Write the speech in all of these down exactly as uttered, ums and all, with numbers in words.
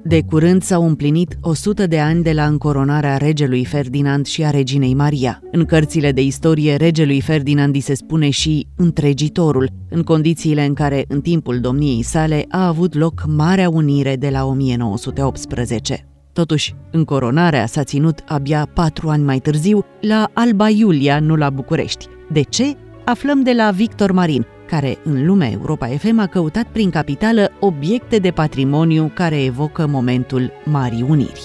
De curând s-au împlinit o sută de ani de la încoronarea regelui Ferdinand și a reginei Maria. În cărțile de istorie, regelui Ferdinand îi se spune și întregitorul, în condițiile în care, în timpul domniei sale, a avut loc Marea Unire de la o mie nouă sute optsprezece. Totuși, încoronarea s-a ținut abia patru ani mai târziu, la Alba Iulia, nu la București. De ce? Aflăm de la Victor Marin, care în Lumea Europa F M a căutat prin capitală obiecte de patrimoniu care evocă momentul Marii Uniri.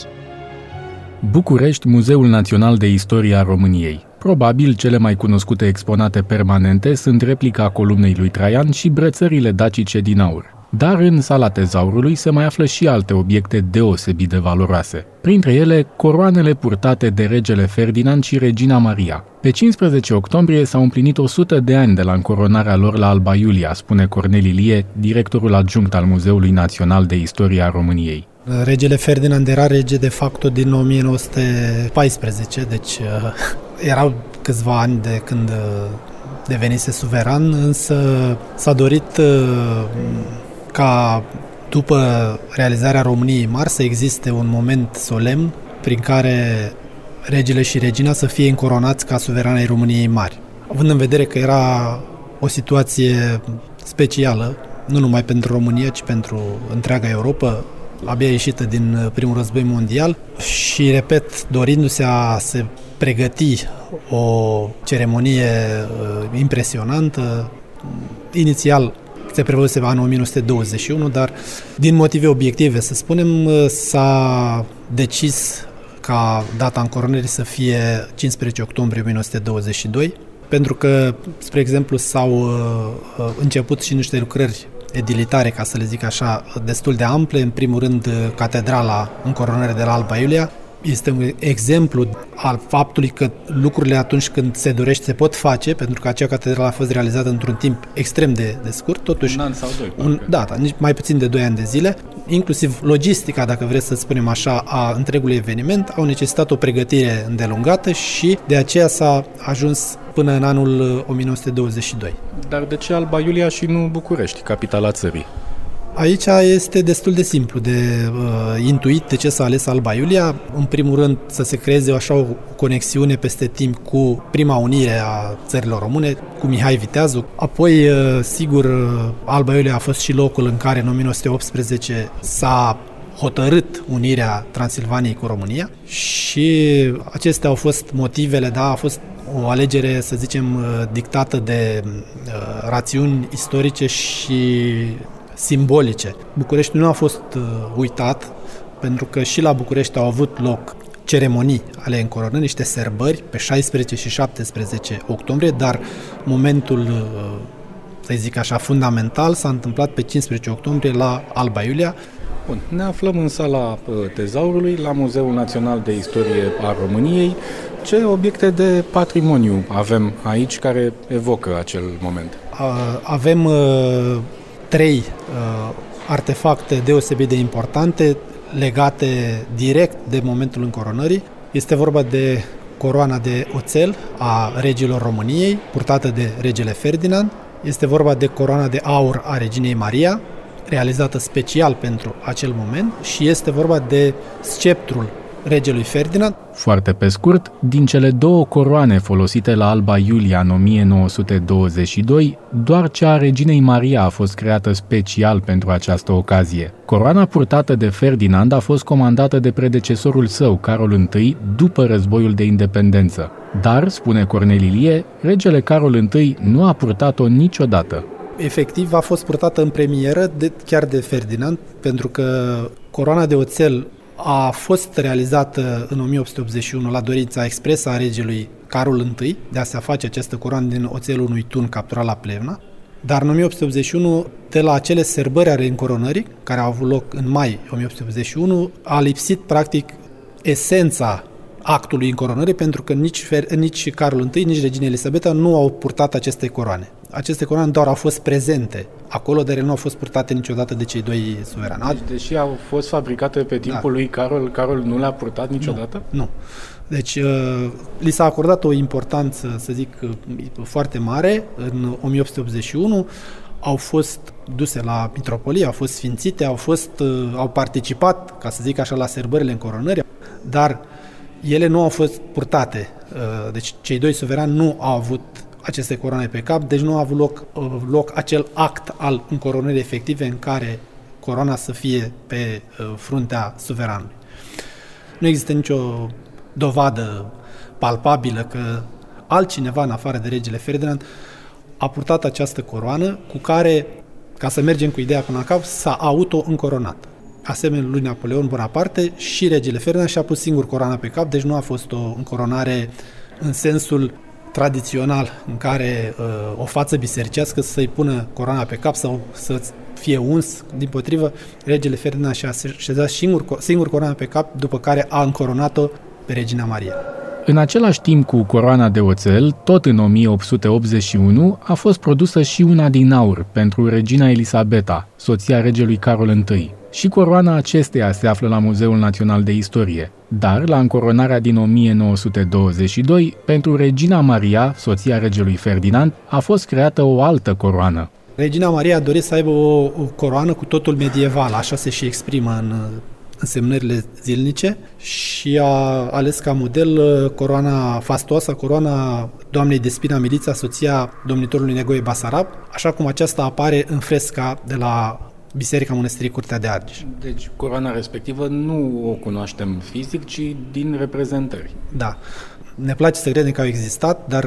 București, Muzeul Național de Istorie a României. Probabil cele mai cunoscute exponate permanente sunt replica columnei lui Traian și brățările dacice din aur. Dar în sala tezaurului se mai află și alte obiecte deosebit de valoroase. Printre ele, coroanele purtate de regele Ferdinand și regina Maria. Pe cincisprezece octombrie s-au împlinit o sută de ani de la încoronarea lor la Alba Iulia, spune Cornel Ilie, directorul adjunct al Muzeului Național de Istorie a României. Regele Ferdinand era rege de facto din o mie nouă sute paisprezece, deci uh, erau câțiva ani de când uh, devenise suveran, însă s-a dorit uh, ca după realizarea României Mari să existe un moment solemn prin care regele și regina să fie încoronați ca suverani ai României Mari. Având în vedere că era o situație specială, nu numai pentru România, ci pentru întreaga Europa, abia ieșită din primul război mondial și, repet, dorindu-se a se pregăti o ceremonie impresionantă, inițial se prevăzuse anul o mie nouă sute douăzeci și unu, dar din motive obiective, să spunem, s-a decis ca data încoronării să fie cincisprezece octombrie o mie nouă sute douăzeci și doi, pentru că, spre exemplu, s-au uh, început și niște lucrări edilitare, ca să le zic așa, destul de ample. În primul rând, catedrala încoronării de la Alba Iulia este un exemplu al faptului că lucrurile atunci când se dorește se pot face, pentru că acea catedrală a fost realizată într-un timp extrem de, de scurt, totuși un an sau doi, un, da, da, nici mai puțin de doi ani de zile, inclusiv logistica, dacă vreți să spunem așa, a întregului eveniment, au necesitat o pregătire îndelungată și de aceea s-a ajuns până în anul o mie nouă sute douăzeci și doi. Dar de ce Alba Iulia și nu București, capitala țării? Aici este destul de simplu de uh, intuit de ce s-a ales Alba Iulia. În primul rând să se creeze așa o conexiune peste timp cu prima unire a țărilor române, cu Mihai Viteazu. Apoi, uh, sigur, uh, Alba Iulia a fost și locul în care în o mie nouă sute optsprezece s-a hotărât unirea Transilvaniei cu România și acestea au fost motivele, da, a fost o alegere, să zicem, dictată de uh, rațiuni istorice și simbolice. București nu a fost uh, uitat, pentru că și la București au avut loc ceremonii ale încoronării, niște sărbări pe șaisprezece și șaptesprezece octombrie, dar momentul, uh, să zic așa, fundamental s-a întâmplat pe cincisprezece octombrie la Alba Iulia. Bun, ne aflăm în sala tezaurului, la Muzeul Național de Istorie a României. Ce obiecte de patrimoniu avem aici care evocă acel moment? Avem uh, trei uh, artefacte deosebit de importante legate direct de momentul încoronării. Este vorba de coroana de oțel a regilor României, purtată de regele Ferdinand. Este vorba de coroana de aur a reginei Maria, realizată special pentru acel moment, și este vorba de sceptrul regelui Ferdinand. Foarte pe scurt, din cele două coroane folosite la Alba Iulia în o mie nouă sute douăzeci și doi, doar cea a reginei Maria a fost creată special pentru această ocazie. Coroana purtată de Ferdinand a fost comandată de predecesorul său, Carol I, după războiul de independență. Dar, spune Cornel Ilie, regele Carol I nu a purtat-o niciodată. Efectiv, a fost purtată în premieră de, chiar de Ferdinand, pentru că coroana de oțel a fost realizată în o mie opt sute optzeci și unu la dorința expresă a regelui Carol I de a se face această coroană din oțelul unui tun capturat la Plevna, dar în o mie opt sute optzeci și unu, de la acele sărbări ale încoronării, care au avut loc în mai o mie opt sute optzeci și unu, a lipsit practic esența actului încoronării, pentru că nici, nici Carol I, nici regina Elisabeta nu au purtat aceste coroane. Aceste coroane doar au fost prezente acolo, dar ele nu au fost purtate niciodată de cei doi suverani. Deci, deși au fost fabricate pe timpul da. lui Carol, Carol nu le-a purtat niciodată? Nu. nu. Deci, uh, li s-a acordat o importanță, să zic, foarte mare în o mie opt sute optzeci și unu. au fost duse la mitropolie, au fost sfințite, au, fost, au participat, ca să zic așa, la sărbările încoronării, dar ele nu au fost purtate. Deci cei doi suverani nu au avut aceste coroane pe cap, deci nu a avut loc, loc acel act al încoronării efective în care coroana să fie pe fruntea suveranului. Nu există nicio dovadă palpabilă că altcineva, în afară de regele Ferdinand, a purtat această coroană cu care, ca să mergem cu ideea până la cap, s-a auto-încoronat. Asemenea lui Napoleon Bonaparte, și regele Ferdinand și-a pus singur coroana pe cap, deci nu a fost o încoronare în sensul tradițional în care uh, o față bisericească să-i pună coroana pe cap sau să fie uns. Dimpotrivă, regele Ferdinand și-a așezat singur, singur coroana pe cap, după care a încoronat-o pe Regina Maria. În același timp cu coroana de oțel, tot în o mie opt sute optzeci și unu, a fost produsă și una din aur pentru regina Elisabeta, soția regelui Carol I. Și coroana acesteia se află la Muzeul Național de Istorie, dar la încoronarea din o mie nouă sute douăzeci și doi, pentru regina Maria, soția regelui Ferdinand, a fost creată o altă coroană. Regina Maria a dorit să aibă o, o coroană cu totul medieval, așa se și exprimă în însemnările zilnice, și a ales ca model coroana fastoasă, coroana doamnei Despina Milița, soția domnitorului Negoie Basarab, așa cum aceasta apare în fresca de la Biserica Mănăstirii Curtea de Argeș. Deci coroana respectivă nu o cunoaștem fizic, ci din reprezentări. Da. Ne place să credem că au existat, dar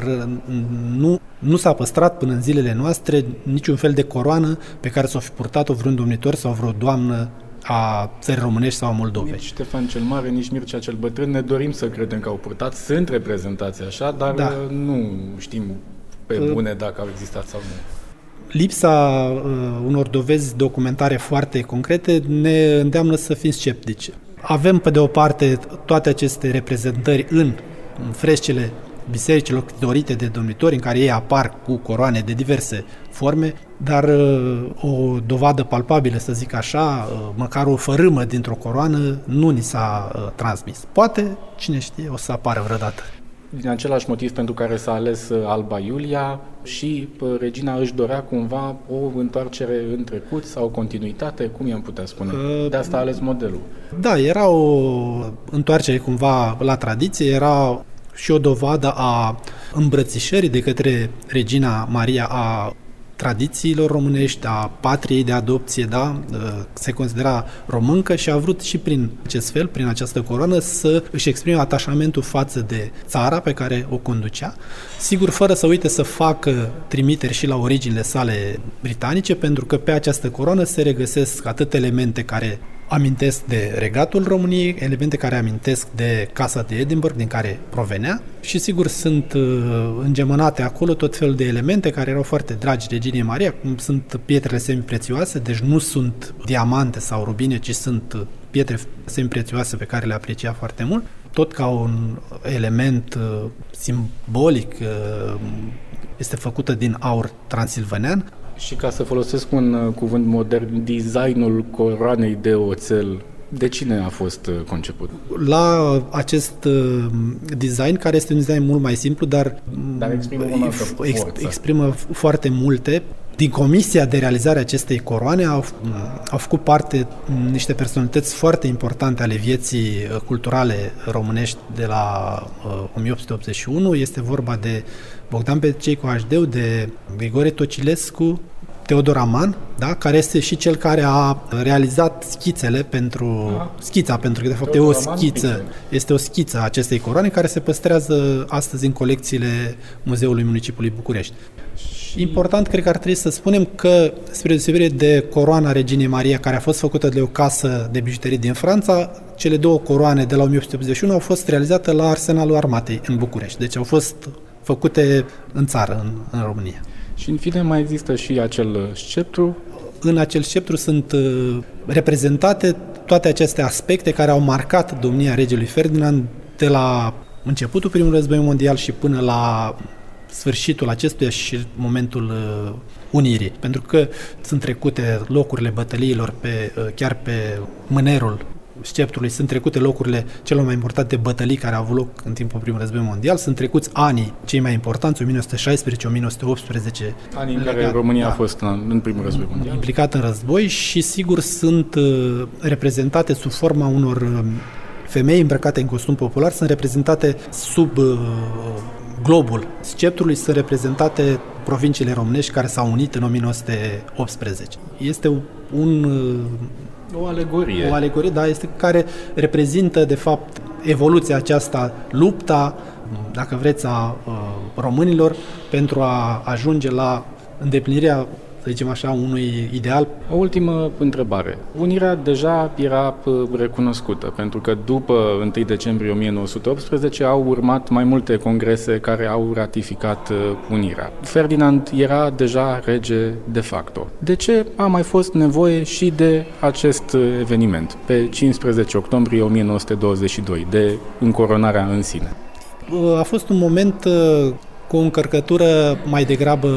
nu, nu s-a păstrat până în zilele noastre niciun fel de coroană pe care să o fi purtat-o vreun domnitor sau vreo doamnă a țării românești sau a Moldovei. Nici Ștefan cel Mare, nici Mircea cel Bătrân ne dorim să credem că au purtat. Sunt reprezentați așa, dar da. Nu știm pe bune dacă au existat sau nu. Lipsa uh, unor dovezi documentare foarte concrete ne îndeamnă să fim sceptici. Avem, pe de o parte, toate aceste reprezentări în, în frescele bisericilor dorite de domnitori, în care ei apar cu coroane de diverse forme, dar uh, o dovadă palpabilă, să zic așa, uh, măcar o fărâmă dintr-o coroană, nu ni s-a uh, transmis. Poate, cine știe, o să apară vreodată. Din același motiv pentru care s-a ales Alba Iulia, și regina își dorea cumva o întoarcere în trecut sau o continuitate, cum i-am putea spune? De asta a ales modelul. Da, era o întoarcere cumva la tradiție, era și o dovadă a îmbrățișării de către regina Maria a tradițiilor românești, a patriei de adopție, da, se considera româncă și a vrut și prin acest fel, prin această coroană, să își exprime atașamentul față de țara pe care o conducea, sigur fără să uite să facă trimiteri și la originile sale britanice, pentru că pe această coroană se regăsesc atât elemente care amintesc de regatul României, elemente care amintesc de Casa de Edinburgh, din care provenea, și sigur sunt uh, îngemănate acolo tot felul de elemente care erau foarte dragi reginei Maria, cum sunt pietrele semiprețioase, deci nu sunt diamante sau rubine, ci sunt pietre semiprețioase pe care le aprecia foarte mult, tot ca un element uh, simbolic, uh, este făcută din aur transilvanean. Și ca să folosesc un uh, cuvânt modern, designul coroanei de oțel, de cine a fost uh, conceput? La acest uh, design, care este un design mult mai simplu, dar, dar exprimă, uh, ex, exprimă foarte multe. Din comisia de realizare a acestei coroane au, au făcut parte niște personalități foarte importante ale vieții culturale românești de la uh, o mie opt sute optzeci și unu. Este vorba de Bogdan Petrecei Hașdeu, de Grigore Tocilescu, Teodor Aman, da, care este și cel care a realizat schițele pentru da. schița, pentru că de fapt Teodor e o schiță, Aman, este o schiță a acestei coroane care se păstrează astăzi în colecțiile Muzeului Municipiului București. Important, cred că ar trebui să spunem că, spre deosebire de coroana reginei Maria, care a fost făcută de o casă de bijuterii din Franța, cele două coroane de la o mie opt sute optzeci și unu au fost realizate la Arsenalul Armatei în București. Deci au fost făcute în țară, în, în România. Și în fine mai există și acel sceptru. În acel sceptru sunt uh, reprezentate toate aceste aspecte care au marcat domnia regelui Ferdinand de la începutul Primului Război Mondial și până la sfârșitul acestuia și momentul uh, unirii, pentru că sunt trecute locurile bătăliilor pe, uh, chiar pe mânerul sceptrului, sunt trecute locurile celor mai importante bătălii care au avut loc în timpul primului război mondial, sunt trecuți anii cei mai importanți, o mie nouă sute șaisprezece - o mie nouă sute optsprezece. Anii în care legat, România da, a fost în, în primul război mondial. Implicat în război și sigur sunt uh, reprezentate sub forma unor uh, femei îmbrăcate în costum popular, sunt reprezentate sub uh, globul sceptrului, sunt reprezentate provinciile românești care s-au unit în o mie nouă sute optsprezece. Este un... Uh, O alegorie. O alegorie, da, este care reprezintă, de fapt, evoluția aceasta, lupta, dacă vreți, a românilor pentru a ajunge la îndeplinirea, să zicem așa, unui ideal. O ultimă întrebare. Unirea deja era recunoscută, pentru că după întâi decembrie o mie nouă sute optsprezece au urmat mai multe congrese care au ratificat unirea. Ferdinand era deja rege de facto. De ce a mai fost nevoie și de acest eveniment, pe cincisprezece octombrie o mie nouă sute douăzeci și doi, de încoronarea în sine? A fost un moment cu o încărcătură mai degrabă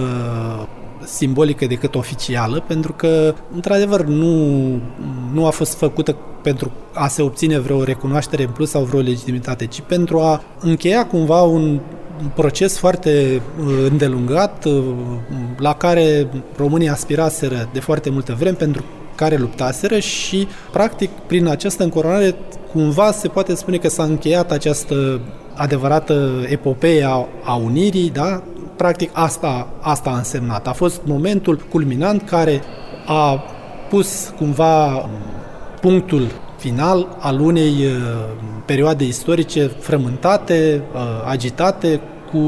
simbolică decât oficială, pentru că, într-adevăr, nu, nu a fost făcută pentru a se obține vreo recunoaștere în plus sau vreo legitimitate, ci pentru a încheia cumva un proces foarte îndelungat la care românii aspiraseră de foarte multă vreme, pentru care luptaseră și, practic, prin această încoronare, cumva se poate spune că s-a încheiat această adevărată epopee a, a unirii, da? Practic asta, asta a însemnat. A fost momentul culminant care a pus cumva punctul final al unei uh, perioade istorice frământate, uh, agitate, cu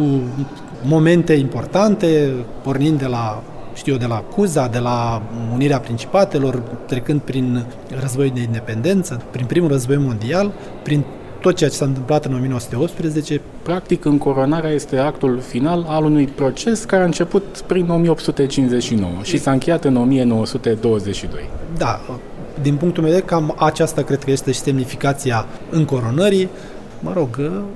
momente importante, pornind de la, știu eu, de la Cuza, de la unirea principatelor, trecând prin războiul de independență, prin primul război mondial, prin tot ceea ce s-a întâmplat în o mie nouă sute optsprezece. Practic, încoronarea este actul final al unui proces care a început prin o mie opt sute cincizeci și nouă și s-a încheiat în o mie nouă sute douăzeci și doi. Da, din punctul meu de vedere, cam aceasta cred că este și semnificația încoronării. Mă rog,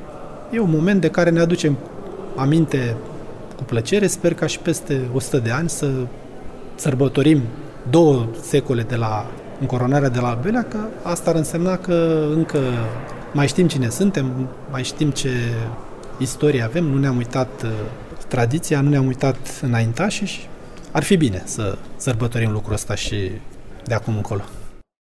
e un moment de care ne aducem aminte cu plăcere. Sper ca și peste o sută de ani să sărbătorim două secole de la încoronarea de la al doilea, că asta ar însemna că încă mai știm cine suntem, mai știm ce istorie avem, nu ne-am uitat uh, tradiția, nu ne-am uitat înaintașii și ar fi bine să sărbătorim lucrul ăsta și de acum încolo.